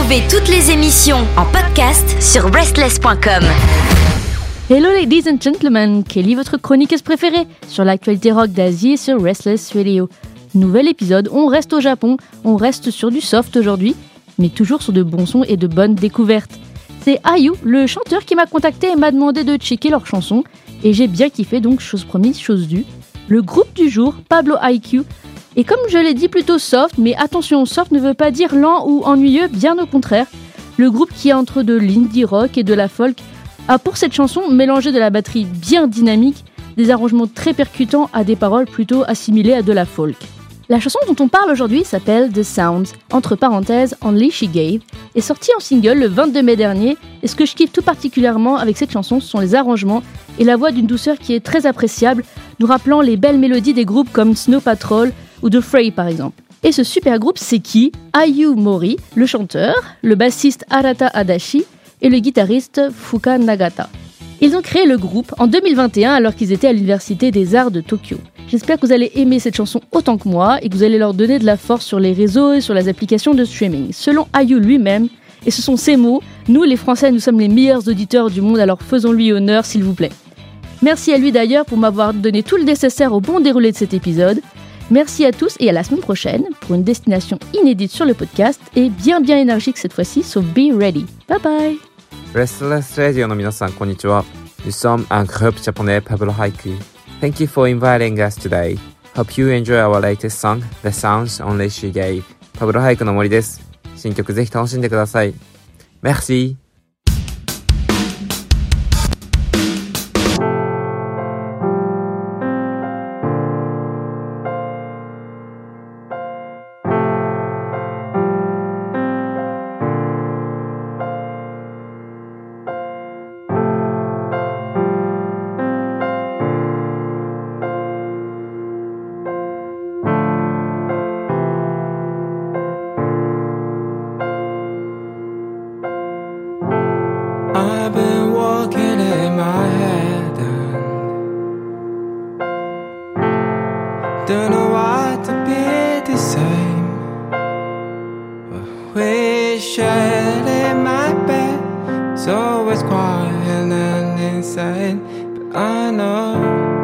Retrouvez toutes les émissions en podcast sur Restless.com. Hello ladies and gentlemen, Kelly, votre chroniqueuse préférée sur l'actualité rock d'Asie sur Restless Radio. Nouvel épisode, on reste au Japon, on reste sur du soft aujourd'hui, mais toujours sur de bons sons et de bonnes découvertes. C'est IU, le chanteur, qui m'a contacté et m'a demandé de checker leurs chansons, et j'ai bien kiffé, donc chose promise, chose due. Le groupe du jour, Pablo IQ, et comme je l'ai dit, plutôt soft, mais attention, soft ne veut pas dire lent ou ennuyeux, bien au contraire. Le groupe qui est entre de l'indie rock et de la folk a pour cette chanson mélangé de la batterie bien dynamique, des arrangements très percutants à des paroles plutôt assimilées à de la folk. La chanson dont on parle aujourd'hui s'appelle The Sounds, entre parenthèses Only She Gave, est sortie en single le 22 mai dernier, et ce que je kiffe tout particulièrement avec cette chanson, ce sont les arrangements et la voix d'une douceur qui est très appréciable, nous rappelant les belles mélodies des groupes comme Snow Patrol ou The Fray par exemple. Et ce super groupe, c'est qui ? Ayu Mori, le chanteur, le bassiste Arata Adachi et le guitariste Fuka Nagata. Ils ont créé le groupe en 2021 alors qu'ils étaient à l'Université des Arts de Tokyo. J'espère que vous allez aimer cette chanson autant que moi et que vous allez leur donner de la force sur les réseaux et sur les applications de streaming. Selon Ayu lui-même, et ce sont ses mots, nous les Français, nous sommes les meilleurs auditeurs du monde, alors faisons-lui honneur s'il vous plaît. Merci à lui d'ailleurs pour m'avoir donné tout le nécessaire au bon déroulé de cet épisode. Merci à tous et à la semaine prochaine pour une destination inédite sur le podcast et bien énergique cette fois-ci, so be ready. Bye bye. Restless Radio の皆さん、こんにちは。Nous sommes un groupe japonais, Pablo IQ. Thank you for inviting us today. Hope you enjoy our latest song, The Sounds Only She Gave. Pablo IQ の森です。新曲ぜひ楽しんでください。Merci. I've been walking in my head and don't know what to be the same. We shared in my bed, it's always quiet and insane. But I know,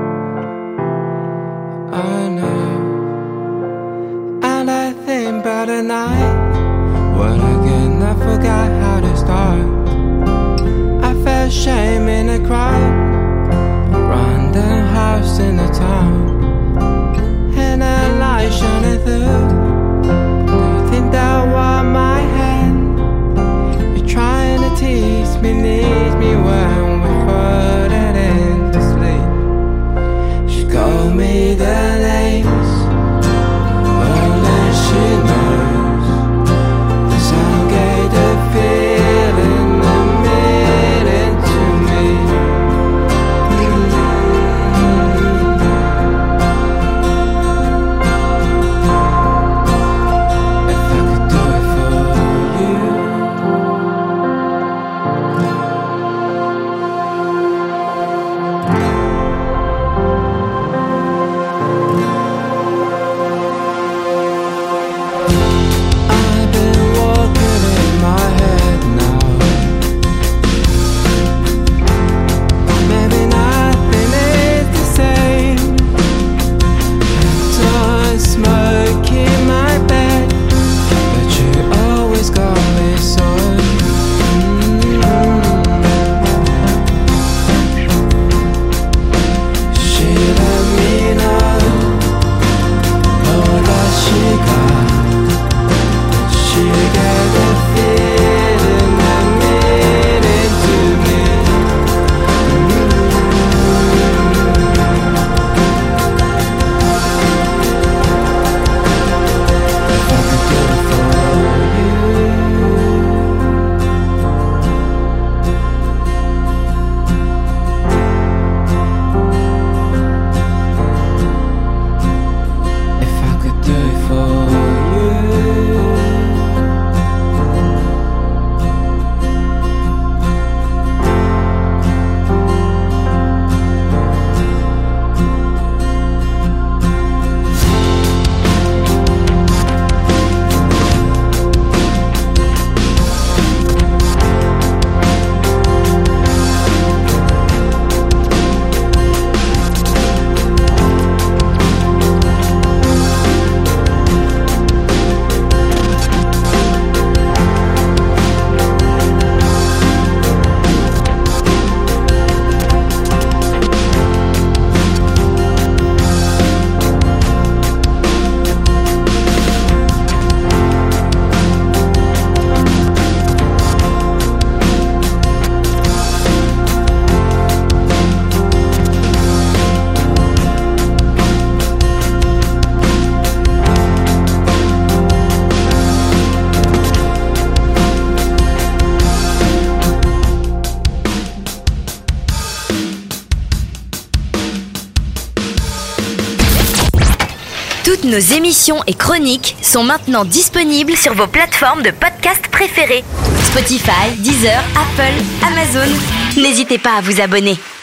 and I think about the night when again I forgot how to start. Felt shame in a crowd, random house in the town, and a light shining through. Do you think that was my hand? You're trying to tease me, need me when we floated into sleep. She called me the names, only she knows. The sound gave the feeling. Toutes nos émissions et chroniques sont maintenant disponibles sur vos plateformes de podcast préférées. Spotify, Deezer, Apple, Amazon. N'hésitez pas à vous abonner.